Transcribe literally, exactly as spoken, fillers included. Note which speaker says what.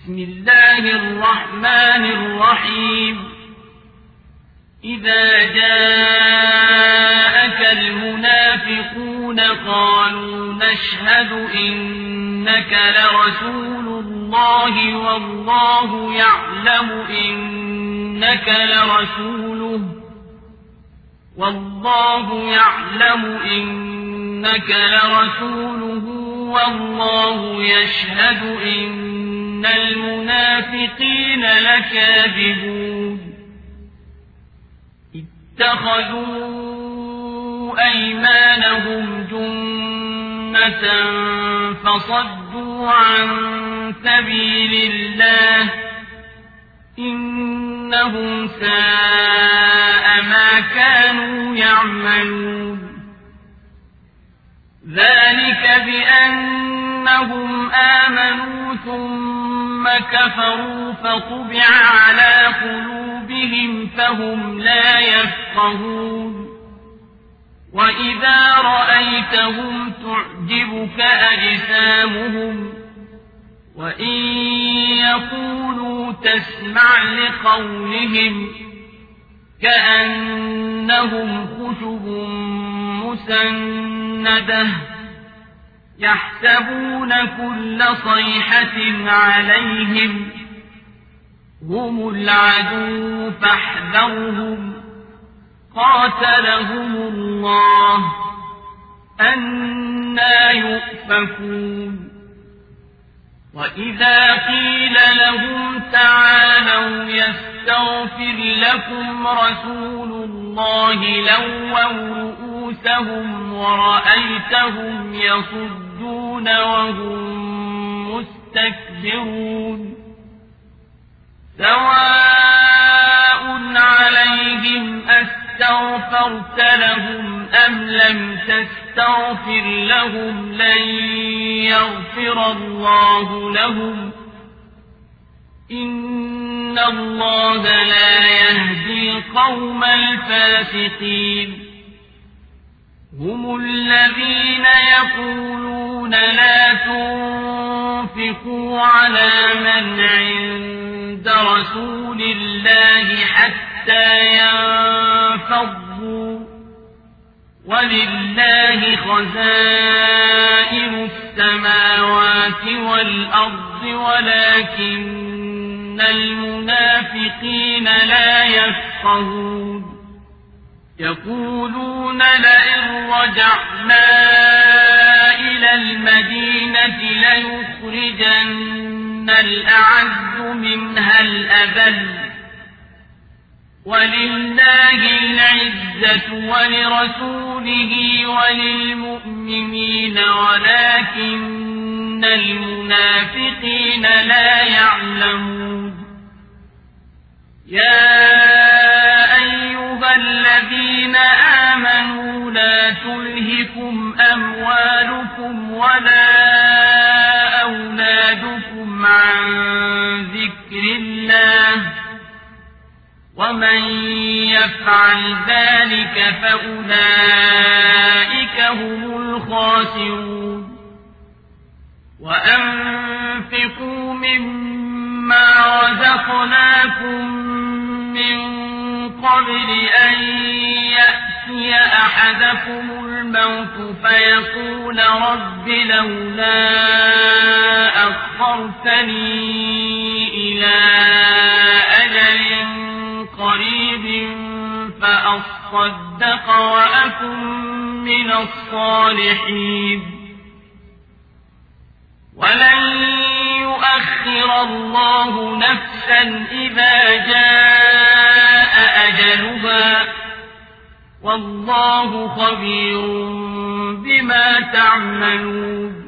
Speaker 1: بسم الله الرحمن الرحيم إذا جاءك المنافقون قالوا نشهد إنك لرسول الله والله يعلم إنك لرسوله والله يعلم إنك لرسوله والله يشهد إن المنافقين لكاذبون اتخذوا أيمانهم جنة فصدوا عن سبيل الله إنهم ساء ما كانوا يعملون ذلك بأنهم آمنوا ثم كفروا فطبع على قلوبهم فهم لا يفقهون وإذا رأيتهم تعجبك أجسامهم وإن يقولوا تسمع لقولهم كأنهم خشب مسندة يحسبون كل صيحة عليهم هم العدو فاحذرهم قاتلهم الله أنى يؤفكون وإذا قيل لهم تعالوا يستغفر لكم رسول الله لووا رؤوسهم ورأيتهم يصدون وهم مستكبرون سواء عليهم أستغفرت لهم أم لم تستغفر لهم لن يغفر الله لهم إن الله لا يهدي القوم الفاسقين هم الذين يقولون لا تنفقوا على من عند رسول الله حتى ينفضوا ولله خزائن السماوات والأرض ولكن المنافقين لا يفقهون يقولون لئن رجعنا إلى المدينة ليخرجن الأعز منها الأذل ولله العزة ولرسوله وللمؤمنين ولكن المنافقين لا يعلمون يا أيها الذين آمنوا لا تلهكم أموالكم ولا أولادكم عن ذكر الله ومن يفعل ذلك فأولئك هم الخاسرون وأنفقوا مما رزقناكم من قبل أن يأتي أحدكم الموت فيقول رب لولا أخرتني إلى أجل قريب فأصدق وأكن من الصالحين ولن يؤخر الله نفسا إذا جاء أجلها والله خبير بما تعملون